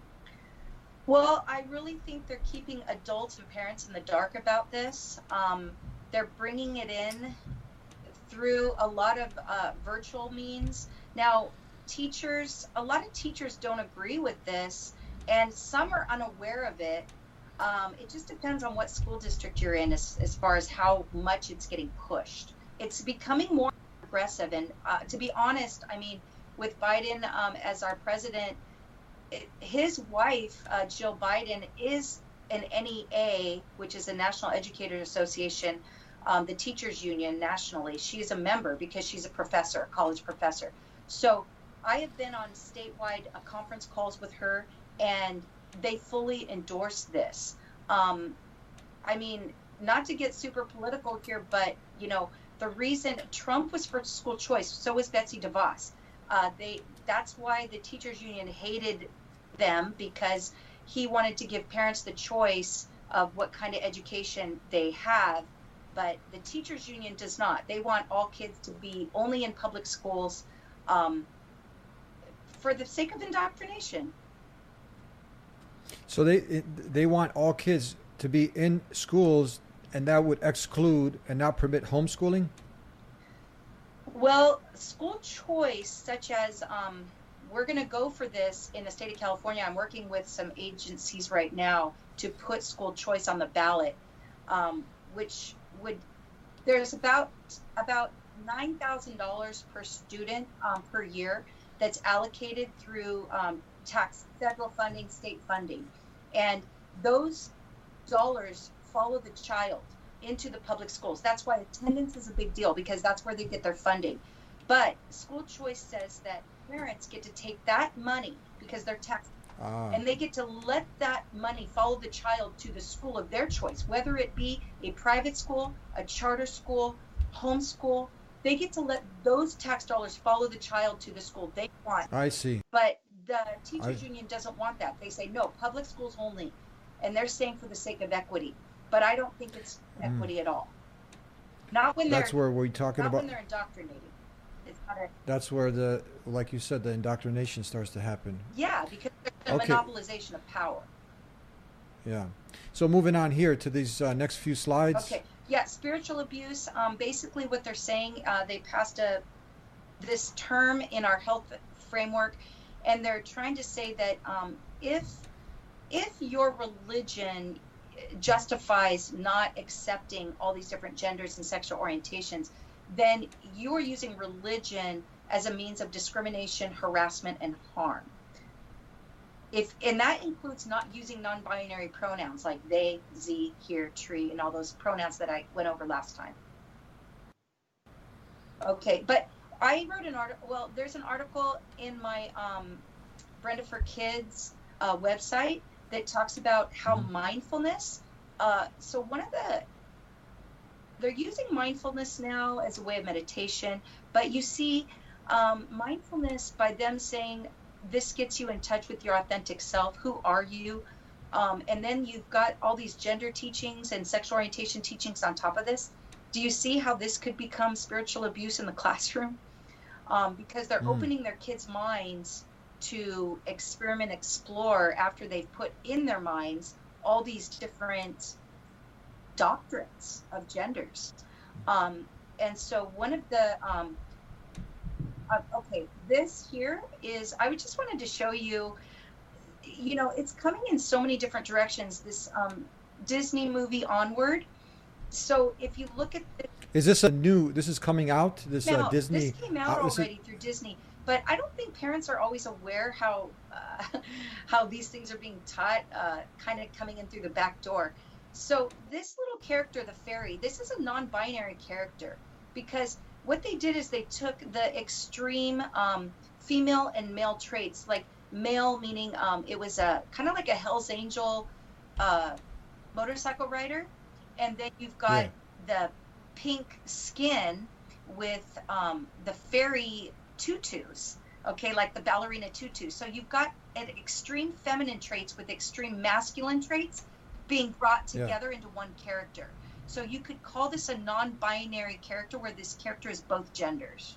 Well, I really think they're keeping adults and parents in the dark about this. Um, they're bringing it in through a lot of uh, virtual means. Now, teachers, a lot of teachers don't agree with this, and some are unaware of it. Um, it just depends on what school district you're in as, as far as how much it's getting pushed. It's becoming more aggressive. And uh, to be honest, I mean, with Biden um, as our president, it, his wife, uh, Jill Biden, is an N E A, which is a National Educators Association, um, the teachers union nationally. She is a member because she's a professor, a college professor. So I have been on statewide uh, conference calls with her, and they fully endorse this. Um, I mean, not to get super political here, but, you know, the reason Trump was for school choice, so was Betsy DeVos. Uh, they that's why the teachers union hated them, because he wanted to give parents the choice of what kind of education they have. But the teachers union does not. They want all kids to be only in public schools um, for the sake of indoctrination. So they they want all kids to be in schools, and that would exclude and not permit homeschooling? Well, school choice, such as um, we're going to go for this in the state of California. I'm working with some agencies right now to put school choice on the ballot, um, which would, there's about about nine thousand dollars per student um, per year that's allocated through um, tax, federal funding, state funding. And those dollars follow the child into the public schools. That's why attendance is a big deal, because that's where they get their funding. But school choice says that parents get to take that money because they're tax, Ah, and they get to let that money follow the child to the school of their choice, whether it be a private school, a charter school, homeschool. They get to let those tax dollars follow the child to the school they want. I see. But the teachers I- union doesn't want that. They say no, public schools only, and they're saying for the sake of equity. But I don't think it's equity at all. Not when Mm. That's they're where we're talking not about. when they're indoctrinating. It's not a That's where the, like you said, the indoctrination starts to happen. yeah, because there's a Okay. monopolization of power. Yeah. So moving on here to these uh, next few slides. Okay. Yeah, spiritual abuse. Um, basically, what they're saying, uh, they passed a this term in our health framework, and they're trying to say that um, if if your religion justifies not accepting all these different genders and sexual orientations, then you are using religion as a means of discrimination, harassment, and harm. If and that includes not using non-binary pronouns like they, ze, here, tree, and all those pronouns that I went over last time. Okay, but I wrote an article. Well, there's an article in my um, Brenda for Kids uh, website that talks about how mindfulness. Uh, so one of the they're using mindfulness now as a way of meditation, but you see um, mindfulness by them saying this gets you in touch with your authentic self. Who are you? Um, and then you've got all these gender teachings and sexual orientation teachings on top of this. Do you see how this could become spiritual abuse in the classroom? Um, because they're Mm. opening their kids' minds to experiment, explore after they've put in their minds all these different doctrines of genders. Um, and so one of the, um, uh, okay, this here is, I would just wanted to show you, you know, it's coming in so many different directions, this um, Disney movie Onward. So if you look at the Is this a new? This is coming out. This now, uh, Disney. this came out uh, this is- already through Disney, but I don't think parents are always aware how uh, how these things are being taught, uh, kind of coming in through the back door. So this little character, the fairy, this is a non-binary character because what they did is they took the extreme um, female and male traits, like male meaning um, it was a kind of like a Hell's Angel uh, motorcycle rider, and then you've got the pink skin with um, the fairy tutus, okay, like the ballerina tutu. So you've got an extreme feminine traits with extreme masculine traits being brought Yeah. together into one character. So you could call this a non-binary character where this character is both genders.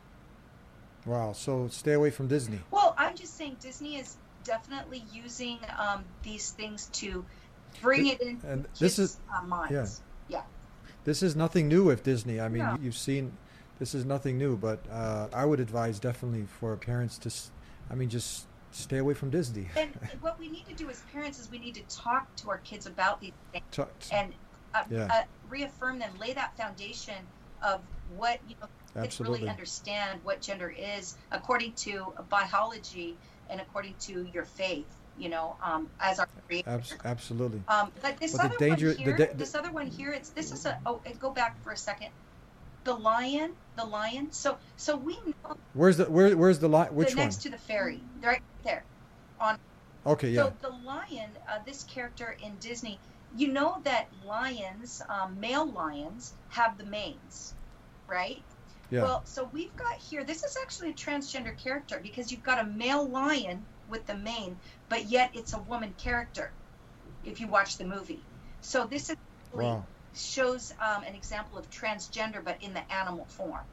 Wow. So stay away from Disney. Well, I'm just saying Disney is definitely using um, these things to bring it into And kids' this is- uh, minds. Yeah. This is nothing new with Disney. I mean, No. you've seen. This is nothing new, but uh, I would advise definitely for parents to. s- I mean, just stay away from Disney. And what we need to do as parents is we need to talk to our kids about these things Talk- and uh, Yeah. uh, reaffirm them, lay that foundation of what, you know, kids Absolutely. really understand what gender is according to biology and according to your faith, you know, um, as our creator. Abs- absolutely. Um, but this But the other danger- one the here, da- the- this other one here, it's this is a. Oh, and go back for a second. The lion, the lion. So, so we know Where's the where? Where's the line? Which the one? next to the fairy, right there, on. Okay. Yeah. So the lion, uh, this character in Disney, you know that lions, um, male lions, have the manes, right? Yeah. Well, so we've got here. This is actually a transgender character because you've got a male lion with the mane, but yet it's a woman character. If you watch the movie, so this is really Wow. shows um, an example of transgender, but in the animal form.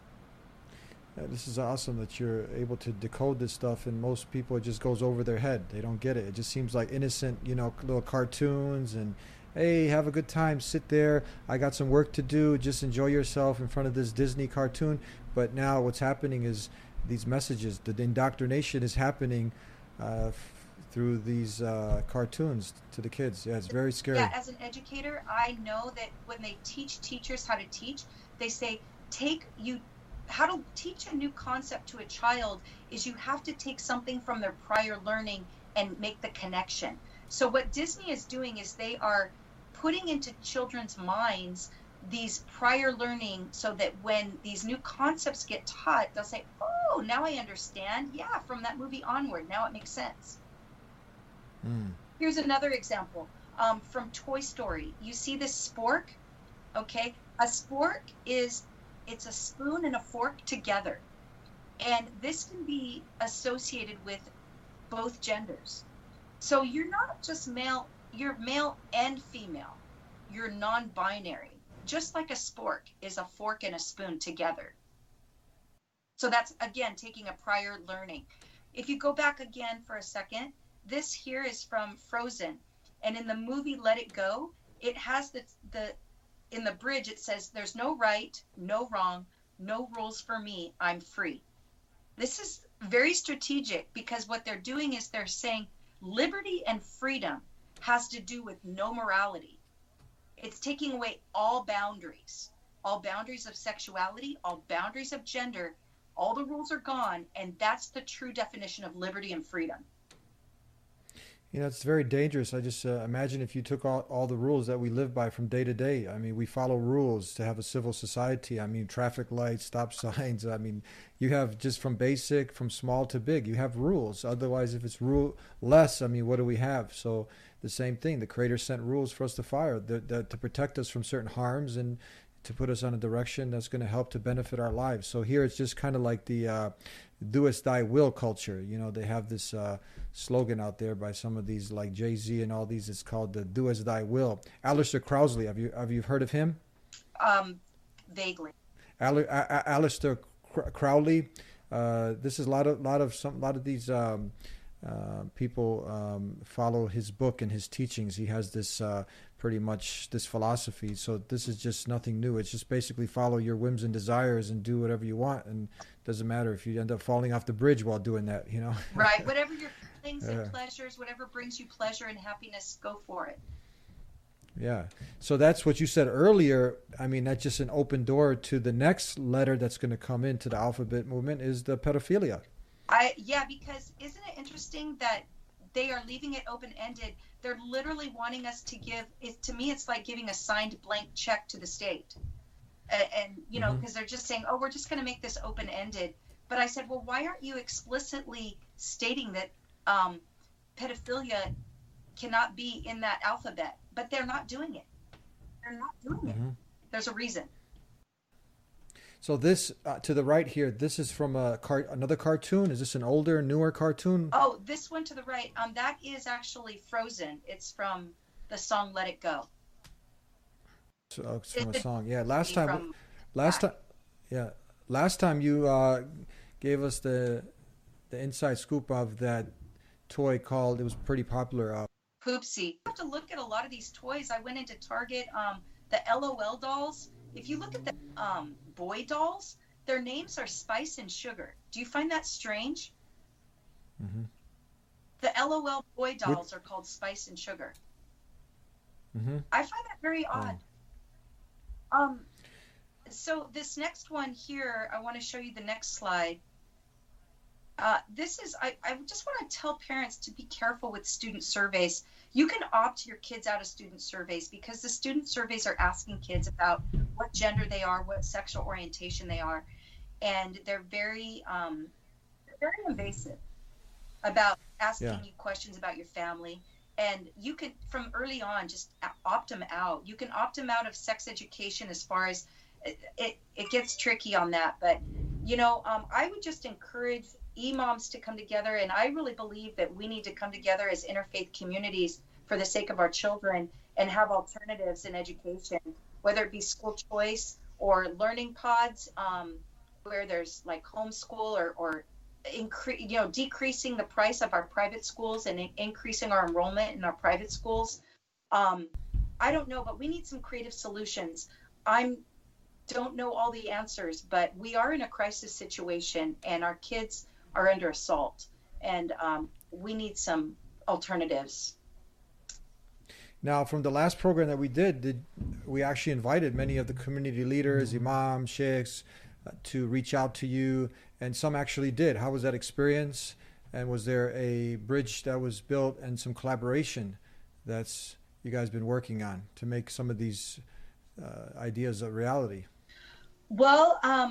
Yeah, this is awesome that you're able to decode this stuff, and most people it just goes over their head. They don't get it. It just seems like innocent, you know, little cartoons and, hey, have a good time, sit there. I got some work to do. Just enjoy yourself in front of this Disney cartoon. But now what's happening is these messages, the indoctrination is happening uh, f- through these uh, cartoons to the kids. Yeah, it's very scary. Yeah, as an educator, I know that when they teach teachers how to teach, they say, take you, how to teach a new concept to a child is you have to take something from their prior learning and make the connection. So what Disney is doing is they are putting into children's minds these prior learning so that when these new concepts get taught, they'll say, oh, now I understand. Yeah, from that movie onward, now it makes sense. Mm. Here's another example um, from Toy Story. You see this spork? Okay, a spork is, it's a spoon and a fork together. And this can be associated with both genders. So you're not just male, you're male and female. You're non-binary. Just like a spork is a fork and a spoon together. So that's, again, taking a prior learning. If you go back again for a second, this here is from Frozen. And in the movie Let It Go, it has the, the in the bridge, it says, there's no right, no wrong, no rules for me, I'm free. This is very strategic because what they're doing is they're saying liberty and freedom has to do with no morality. It's taking away all boundaries, all boundaries of sexuality, all boundaries of gender. All the rules are gone, and that's the true definition of liberty and freedom. You know, it's very dangerous. I just uh, imagine if you took all, all the rules that we live by from day to day. I mean, we follow rules to have a civil society. I mean, traffic lights, stop signs. I mean, you have just from basic, from small to big, you have rules. Otherwise, if it's rule less, I mean, what do we have? So the same thing, the Creator sent rules for us to fire, the, the, to protect us from certain harms and to put us on a direction that's going to help to benefit our lives. So here it's just kind of like the uh, do as thy will culture. You know, they have this uh, slogan out there by some of these like Jay-Z and all these. It's called the do as thy will. Aleister Crowley, have you have you heard of him? Um, vaguely. Al- A- Aleister Crowley. Uh, this is a lot of lot of some lot of these um, uh, people um, follow his book and his teachings. He has this uh, pretty much this philosophy. So this is just nothing new. It's just basically follow your whims and desires and do whatever you want, and it doesn't matter if you end up falling off the bridge while doing that. You know. Right. Whatever your feelings Yeah. and pleasures, whatever brings you pleasure and happiness, go for it. Yeah. So that's what you said earlier. I mean, that's just an open door to the next letter that's going to come into the alphabet movement is the pedophilia. I yeah, because isn't it interesting that they are leaving it open-ended? They're literally wanting us to give it. To me, it's like giving a signed blank check to the state, and, and you know, because Mhm. they're just saying, "Oh, we're just going to make this open-ended." But I said, "Well, why aren't you explicitly stating that um, pedophilia cannot be in that alphabet?" But they're not doing it. They're not doing it. Mhm. There's a reason. So this uh, to the right here, this is from a car- another cartoon. Is this an older, newer cartoon? Oh, this one to the right, um, that is actually Frozen. It's from the song "Let It Go." So, uh, it's from a It's- song. Yeah. Last time, from last that. time, yeah. Last time you uh, gave us the the inside scoop of that toy called. It was pretty popular. Uh, Poopsie. You have to look at a lot of these toys. I went into Target, um, the L O L dolls. If you look at the um, boy dolls, their names are Spice and Sugar. Do you find that strange? mhm. The L O L boy dolls are called Spice and Sugar. Mhm. I find that very odd. Um, so this next one here, I want to show you the next slide. Uh, this is, I, I just want to tell parents to be careful with student surveys. You can opt your kids out of student surveys because the student surveys are asking kids about what gender they are, what sexual orientation they are, and they're very, um, they're very invasive about asking Yeah. you questions about your family. And you can, from early on, just opt them out. You can opt them out of sex education as far as it, it, it gets tricky on that. But, you know, um, I would just encourage imams to come together. And I really believe that we need to come together as interfaith communities for the sake of our children and have alternatives in education, whether it be school choice or learning pods, um, where there's like homeschool or, or incre- you know, decreasing the price of our private schools and in- increasing our enrollment in our private schools. Um, I don't know, but we need some creative solutions. I'm don't know all the answers, but we are in a crisis situation and our kids are under assault, and um, we need some alternatives. Now, from the last program that we did, did we actually invited many of the community leaders, imams, sheikhs, uh, to reach out to you, and some actually did. How was that experience? And was there a bridge that was built and some collaboration that's you guys been working on to make some of these uh, ideas a reality? Well, um,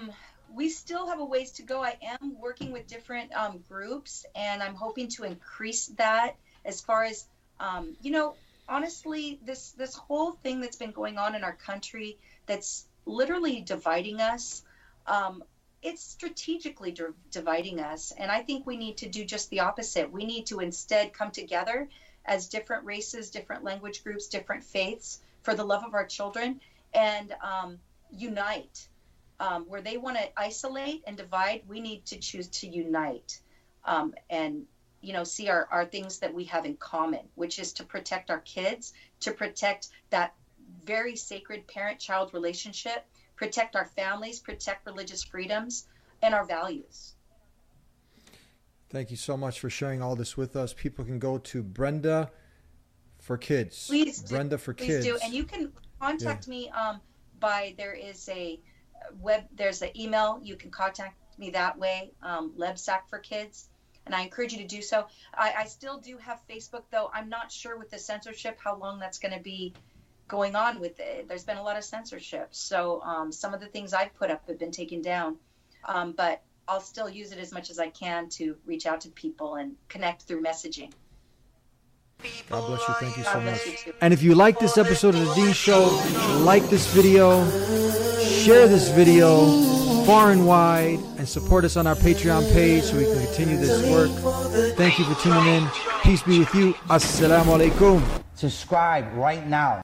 we still have a ways to go. I am working with different um, groups, and I'm hoping to increase that as far as, um, you know, honestly, this, this whole thing that's been going on in our country that's literally dividing us, um, it's strategically di- dividing us. And I think we need to do just the opposite. We need to instead come together as different races, different language groups, different faiths for the love of our children, and um, unite. Um, where they want to isolate and divide, we need to choose to unite um, and, you know, see our, our things that we have in common, which is to protect our kids, to protect that very sacred parent-child relationship, protect our families, protect religious freedoms, and our values. Thank you so much for sharing all this with us. People can go to Brenda for Kids. Please Brenda do, for please Kids. do. And you can contact yeah. me um, by, there is a web, there's an email. You can contact me that way, um, LebSac for Kids. And I encourage you to do so. I, I still do have Facebook, though. I'm not sure with the censorship how long that's going to be going on with it. There's been a lot of censorship. So um, some of the things I've put up have been taken down. Um, but I'll still use it as much as I can to reach out to people and connect through messaging. God bless you. Thank you so God much. bless you too. And if you like this episode of The Dean Show, like this video, share this video far and wide, and support us on our Patreon page so we can continue this work. Thank you for tuning in. Peace be with you. Assalamu alaikum. Subscribe right now.